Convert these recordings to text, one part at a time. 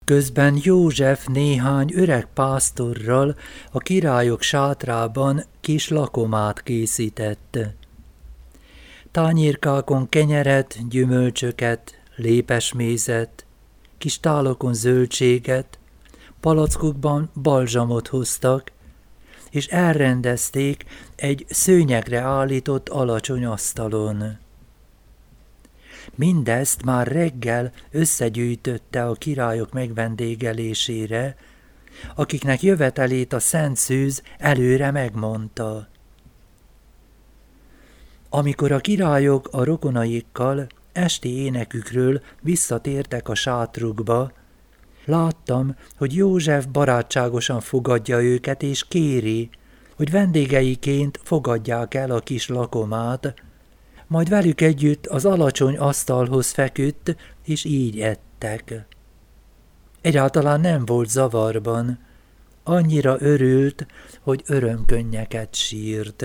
Közben József néhány öreg pásztorral a királyok sátrában kis lakomát készített. Tányérkákon kenyeret, gyümölcsöket, lépesmézet, kis tálokon zöldséget, palackokban balzsamot hoztak, és elrendezték egy szőnyegre állított alacsony asztalon. Mindezt már reggel összegyűjtötte a királyok megvendégelésére, akiknek jövetelét a Szent Szűz előre megmondta. Amikor a királyok a rokonaikkal esti énekükről visszatértek a sátrukba, láttam, hogy József barátságosan fogadja őket, és kéri, hogy vendégeiként fogadják el a kis lakomát, majd velük együtt az alacsony asztalhoz feküdt, és így ettek. Egyáltalán nem volt zavarban, annyira örült, hogy örömkönnyeket sírt.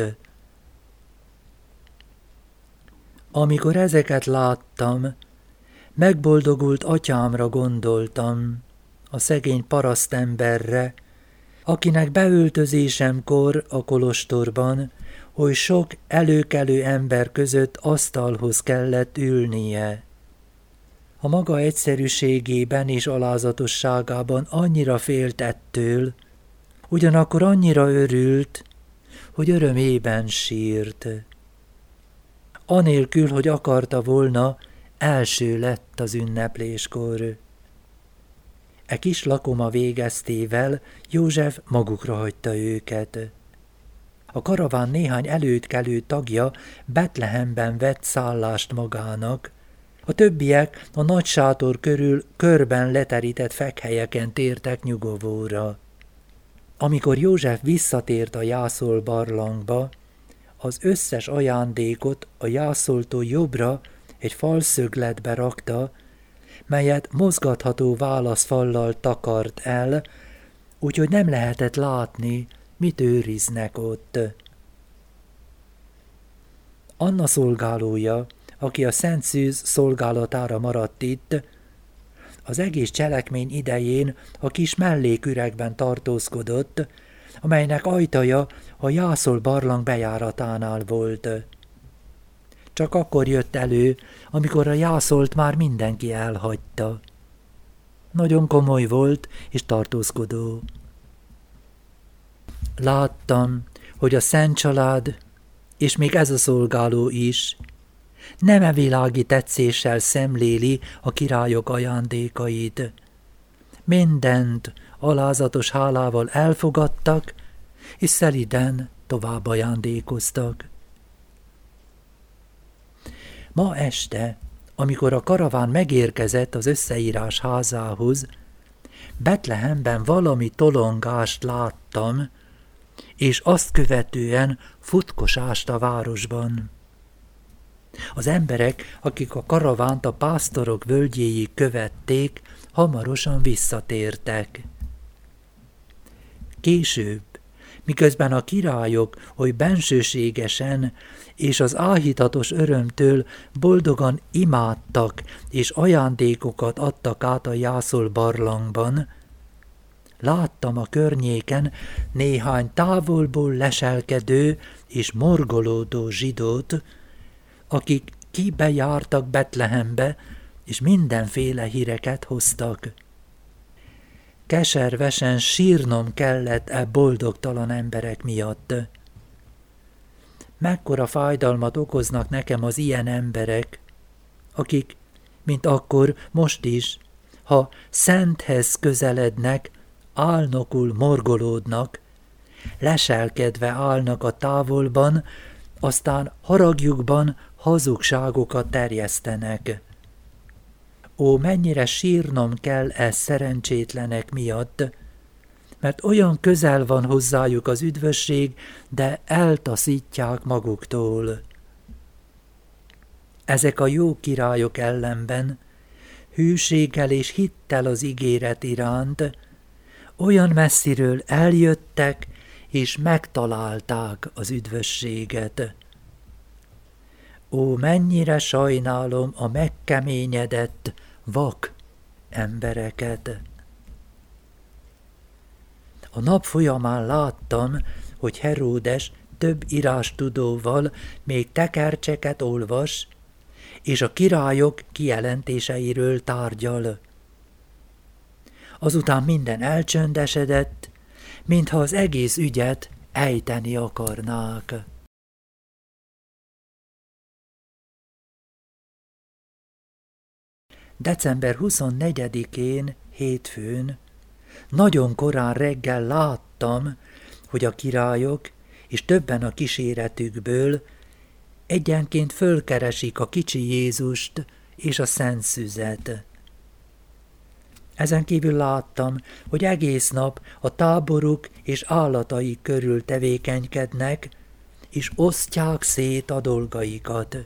Amikor ezeket láttam, megboldogult atyámra gondoltam, a szegény parasztemberre, akinek beöltözésemkor a kolostorban oly sok előkelő ember között asztalhoz kellett ülnie. A maga egyszerűségében és alázatosságában annyira félt ettől, ugyanakkor annyira örült, hogy örömében sírt. Anélkül, hogy akarta volna, első lett az ünnepléskor. E kis lakoma végeztével József magukra hagyta őket. A karaván néhány előttkelő tagja Betlehemben vett szállást magának, a többiek a nagy sátor körül körben leterített fekhelyeken tértek nyugovóra. Amikor József visszatért a jászol barlangba, az összes ajándékot a jászoltól jobbra egy falszögletbe rakta, melyet mozgatható válaszfallal takart el, úgyhogy nem lehetett látni, mit őriznek ott. Anna szolgálója, aki a Szent Szűz szolgálatára maradt itt, az egész cselekmény idején a kis melléküregben tartózkodott, amelynek ajtaja a jászol barlang bejáratánál volt. Csak akkor jött elő, amikor a jászolt már mindenki elhagyta. Nagyon komoly volt és tartózkodó. Láttam, hogy a szent család, és még ez a szolgáló is, nem e világi tetszéssel szemléli a királyok ajándékait. Mindent alázatos hálával elfogadtak, és szeliden tovább ajándékoztak. Ma este, amikor a karaván megérkezett az összeírás házához, Betlehemben valami tolongást láttam, és azt követően futkosást a városban. Az emberek, akik a karavánt a pásztorok völgyéig követték, hamarosan visszatértek. Később, miközben a királyok oly bensőségesen és az áhítatos örömtől boldogan imádtak és ajándékokat adtak át a jászol barlangban, láttam a környéken néhány távolból leselkedő és morgolódó zsidót, akik kibejártak Betlehembe, és mindenféle híreket hoztak. Keservesen sírnom kellett e boldogtalan emberek miatt. Mekkora fájdalmat okoznak nekem az ilyen emberek, akik, mint akkor, most is, ha szenthez közelednek, álnokul morgolódnak, leselkedve állnak a távolban, aztán haragjukban hazugságokat terjesztenek. Ó, mennyire sírnom kell szerencsétlenek miatt, mert olyan közel van hozzájuk az üdvösség, de eltaszítják maguktól. Ezek a jó királyok ellenben, hűséggel és hittel az ígéret iránt, olyan messziről eljöttek, és megtalálták az üdvösséget. Ó, mennyire sajnálom a megkeményedett, vak embereket! A nap folyamán láttam, hogy Heródes több írástudóval még tekercseket olvas, és a királyok kijelentéseiről tárgyal. Azután minden elcsöndesedett, mintha az egész ügyet ejteni akarnák. December 24-én, hétfőn, nagyon korán reggel láttam, hogy a királyok és többen a kíséretükből egyenként fölkeresik a kicsi Jézust és a Szent Szüzet. Ezen kívül láttam, hogy egész nap a táboruk és állataik körül tevékenykednek, és osztják szét a dolgaikat.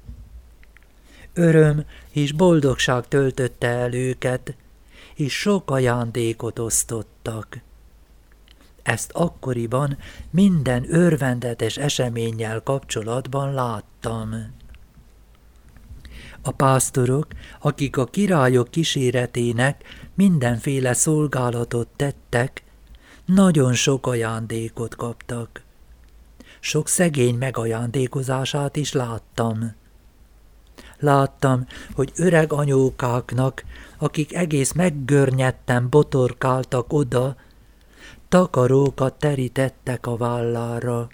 Öröm és boldogság töltötte el őket, és sok ajándékot osztottak. Ezt akkoriban minden örvendetes eseménnyel kapcsolatban láttam. A pásztorok, akik a királyok kíséretének mindenféle szolgálatot tettek, nagyon sok ajándékot kaptak. Sok szegény megajándékozását is láttam. Láttam, hogy öreg anyókáknak, akik egész meggörnyedten botorkáltak oda, takarókat terítettek a vállára.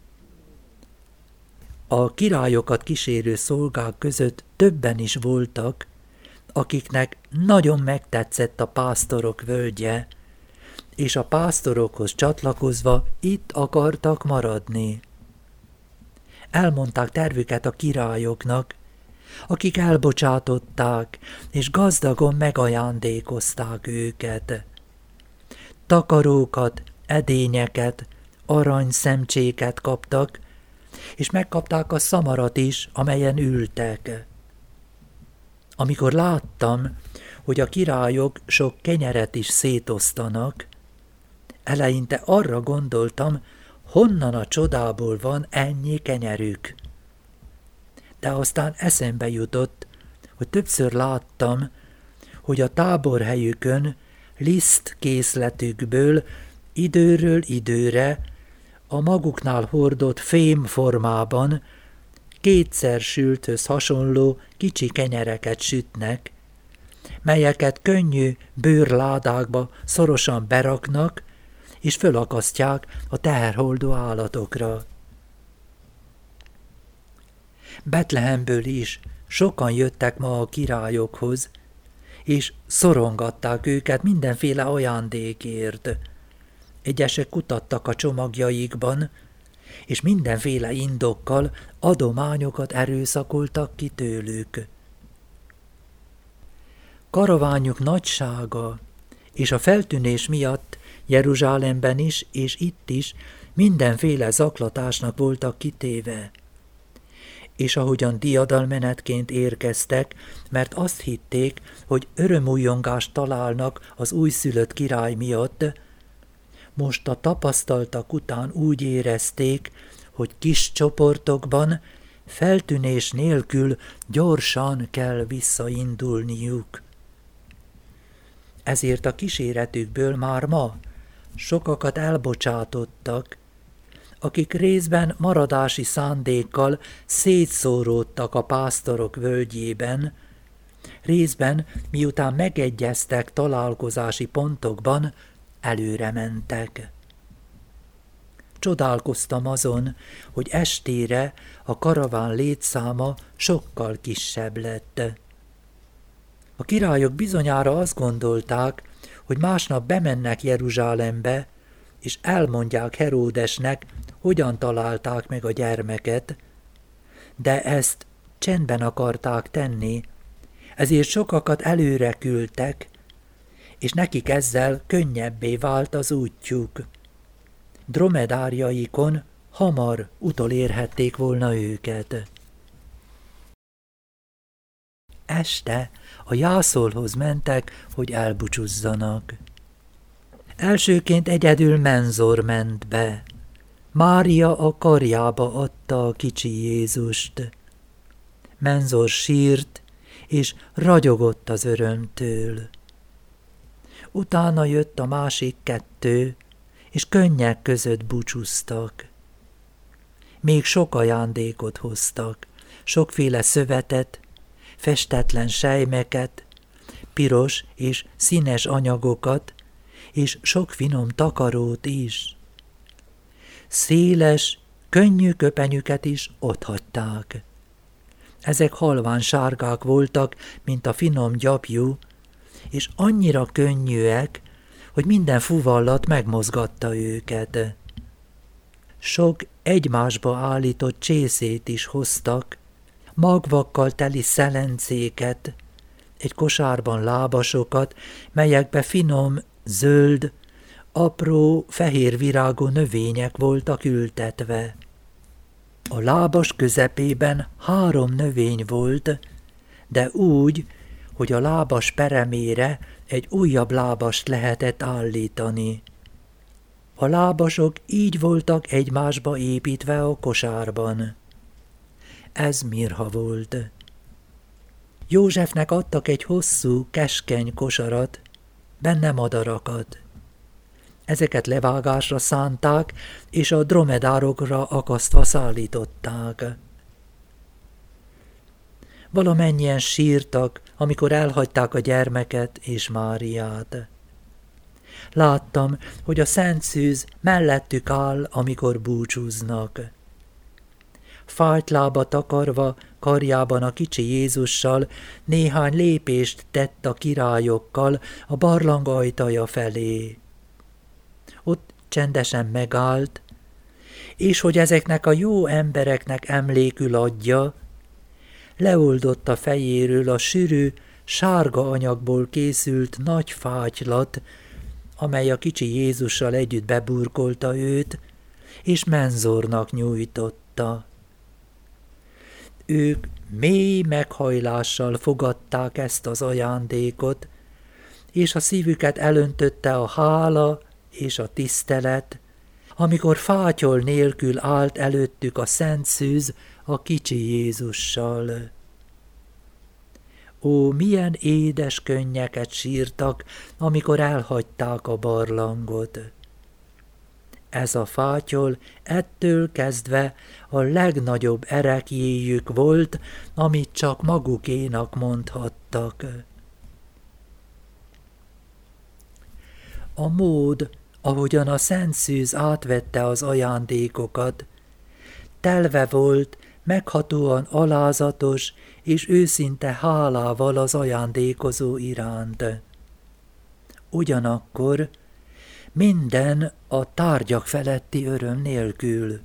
A királyokat kísérő szolgák között többen is voltak, akiknek nagyon megtetszett a pásztorok völgye, és a pásztorokhoz csatlakozva itt akartak maradni. Elmondták tervüket a királyoknak, akik elbocsátották, és gazdagon megajándékozták őket. Takarókat, edényeket, aranyszemcséket kaptak, és megkapták a szamarat is, amelyen ültek. Amikor láttam, hogy a királyok sok kenyeret is szétosztanak, eleinte arra gondoltam, honnan a csodából van ennyi kenyerük. De aztán eszembe jutott, hogy többször láttam, hogy a táborhelyükön lisztkészletükből időről időre a maguknál hordott fém formában kétszer sülthöz hasonló kicsi kenyereket sütnek, melyeket könnyű bőrládákba szorosan beraknak, és fölakasztják a teherhordó állatokra. Betlehemből is sokan jöttek ma a királyokhoz, és szorongatták őket mindenféle ajándékért. Egyesek kutattak a csomagjaikban, és mindenféle indokkal adományokat erőszakoltak ki tőlük. Karavánjuk nagysága és a feltűnés miatt Jeruzsálemben is és itt is mindenféle zaklatásnak voltak kitéve. És ahogyan diadalmenetként érkeztek, mert azt hitték, hogy örömújongást találnak az újszülött király miatt, most a tapasztaltak után úgy érezték, hogy kis csoportokban, feltűnés nélkül gyorsan kell visszaindulniuk. Ezért a kíséretükből már ma sokakat elbocsátottak, akik részben maradási szándékkal szétszóródtak a pásztorok völgyében, részben miután megegyeztek találkozási pontokban, előre mentek. Csodálkoztam azon, hogy estére a karaván létszáma sokkal kisebb lett. A királyok bizonyára azt gondolták, hogy másnap bemennek Jeruzsálembe, és elmondják Heródesnek, hogyan találták meg a gyermeket, de ezt csendben akarták tenni, ezért sokakat előre küldtek, és nekik ezzel könnyebbé vált az útjuk. Dromedárjaikon hamar utolérhették volna őket. Este a jászolhoz mentek, hogy elbúcsúzzanak. Elsőként egyedül Menzor ment be. Mária a karjába adta a kicsi Jézust. Menzor sírt, és ragyogott az örömtől. Utána jött a másik kettő, és könnyek között búcsúztak. Még sok ajándékot hoztak, sokféle szövetet, festetlen sejmeket, piros és színes anyagokat, és sok finom takarót is. Széles, könnyű köpenyüket is otthagyták. Ezek halvány sárgák voltak, mint a finom gyapjú, és annyira könnyűek, hogy minden fuvallat megmozgatta őket. Sok egymásba állított csészét is hoztak, magvakkal teli szelencéket, egy kosárban lábasokat, melyekbe finom, zöld, apró, fehér virágú növények voltak ültetve. A lábas közepében 3 növény volt, de úgy, hogy a lábas peremére egy újabb lábast lehetett állítani. A lábasok így voltak egymásba építve a kosárban. Ez mirha volt. Józsefnek adtak egy hosszú, keskeny kosarat, benne madarakat. Ezeket levágásra szánták, és a dromedárokra akasztva szállították. Valamennyien sírtak, amikor elhagyták a gyermeket és Máriát. Láttam, hogy a Szent Szűz mellettük áll, amikor búcsúznak. Fájt lába takarva, karjában a kicsi Jézussal néhány lépést tett a királyokkal a barlang ajtaja felé. Ott csendesen megállt, és hogy ezeknek a jó embereknek emlékül adja, leoldotta fejéről a sűrű, sárga anyagból készült nagy fátylat, amely a kicsi Jézussal együtt beburkolta őt, és menzornak nyújtotta. Ők mély meghajlással fogadták ezt az ajándékot, és a szívüket elöntötte a hála és a tisztelet, amikor fátyol nélkül állt előttük a Szent Szűz a kicsi Jézussal. Ó, milyen édes könnyeket sírtak, amikor elhagyták a barlangot. Ez a fátyol ettől kezdve a legnagyobb ereklyéjük volt, amit csak magukénak mondhattak. A mód, ahogyan a Szent Szűz átvette az ajándékokat, telve volt meghatóan alázatos és őszinte hálával az ajándékozó iránt. Ugyanakkor minden a tárgyak feletti öröm nélkül.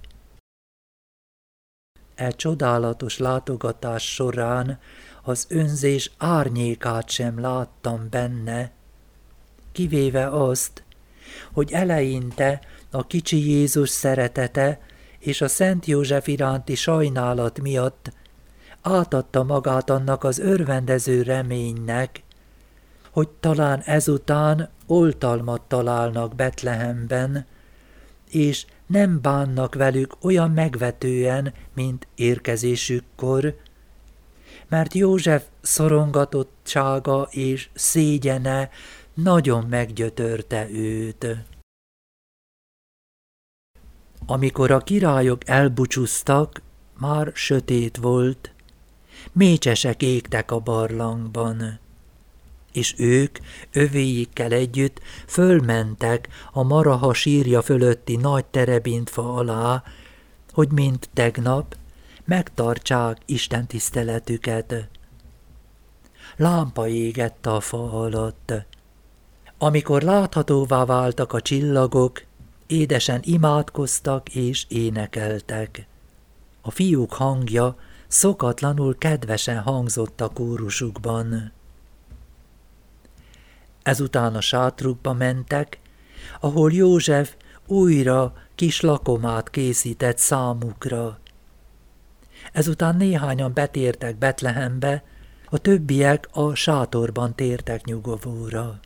E csodálatos látogatás során az önzés árnyékát sem láttam benne, kivéve azt, hogy eleinte a kicsi Jézus szeretete és a Szent József iránti sajnálat miatt átadta magát annak az örvendező reménynek, hogy talán ezután oltalmat találnak Betlehemben, és nem bánnak velük olyan megvetően, mint érkezésükkor, mert József szorongatottsága és szégyene nagyon meggyötörte őt. Amikor a királyok elbúcsúztak, már sötét volt, mécsesek égtek a barlangban, és ők övéikkel együtt fölmentek a maraha sírja fölötti nagy terebintfa alá, hogy mint tegnap megtartsák Isten tiszteletüket. Lámpa égett a fa alatt. Amikor láthatóvá váltak a csillagok, édesen imádkoztak és énekeltek. A fiúk hangja szokatlanul kedvesen hangzott a kórusukban. Ezután a sátrukba mentek, ahol József újra kis lakomát készített számukra. Ezután néhányan betértek Betlehembe, a többiek a sátorban tértek nyugovóra.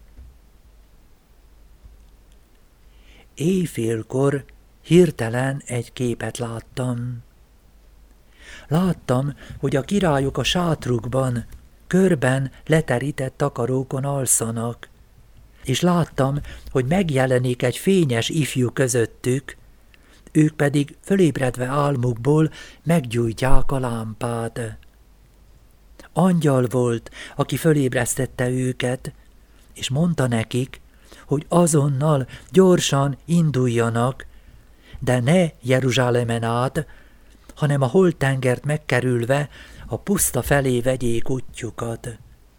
Éjfélkor hirtelen egy képet láttam. Láttam, hogy a királyok a sátrukban, körben leterített takarókon alszanak, és láttam, hogy megjelenik egy fényes ifjú közöttük, ők pedig fölébredve álmukból meggyújtják a lámpát. Angyal volt, aki fölébresztette őket, és mondta nekik, hogy azonnal gyorsan induljanak, de ne Jeruzsálemen át, hanem a holttengert megkerülve a puszta felé vegyék útjukat.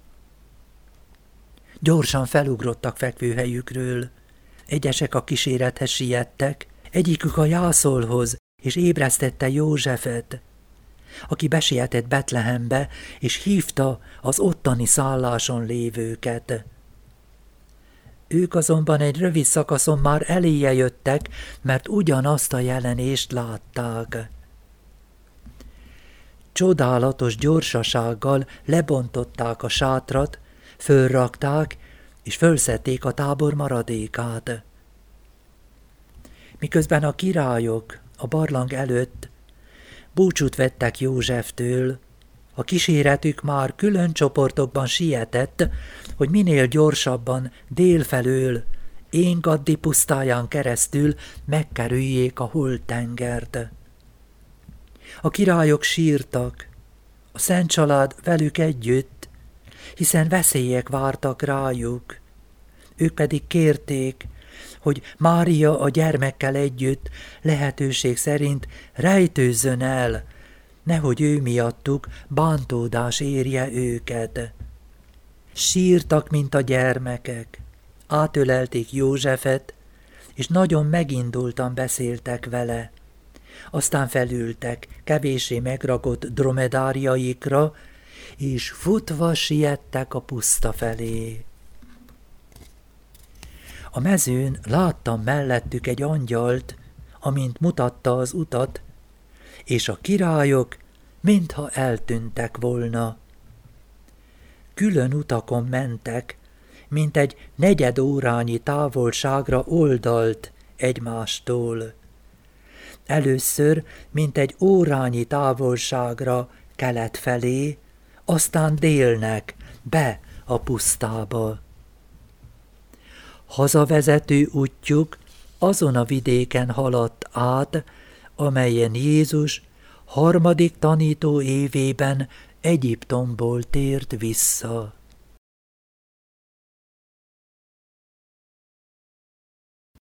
Gyorsan felugrottak fekvőhelyükről, egyesek a kísérethez siettek, egyikük a jászolhoz, és ébresztette Józsefet, aki besietett Betlehembe, és hívta az ottani szálláson lévőket. Ők azonban egy rövid szakaszon már eléje jöttek, mert ugyanazt a jelenést látták. Csodálatos gyorsasággal lebontották a sátrat, fölrakták, és fölszedték a tábor maradékát. Miközben a királyok a barlang előtt búcsút vettek Józseftől, a kíséretük már külön csoportokban sietett, hogy minél gyorsabban délfelől, Én-Gaddi pusztáján keresztül megkerüljék a holttengert. A királyok sírtak, a szent család velük együtt, hiszen veszélyek vártak rájuk. Ők pedig kérték, hogy Mária a gyermekkel együtt lehetőség szerint rejtőzzön el, nehogy ő miattuk bántódás érje őket. Sírtak, mint a gyermekek, átölelték Józsefet, és nagyon megindultan beszéltek vele. Aztán felültek kevéssé megrakott dromedáriaikra, és futva siettek a puszta felé. A mezőn láttam mellettük egy angyalt, amint mutatta az utat, és a királyok mintha eltűntek volna. Külön utakon mentek, mint egy negyedórányi távolságra oldalt egymástól. Először, mint egy órányi távolságra kelet felé, aztán délnek, be a pusztába. Hazavezető útjuk azon a vidéken haladt át, amelyen Jézus 3. tanító évében Egyiptomból tért vissza.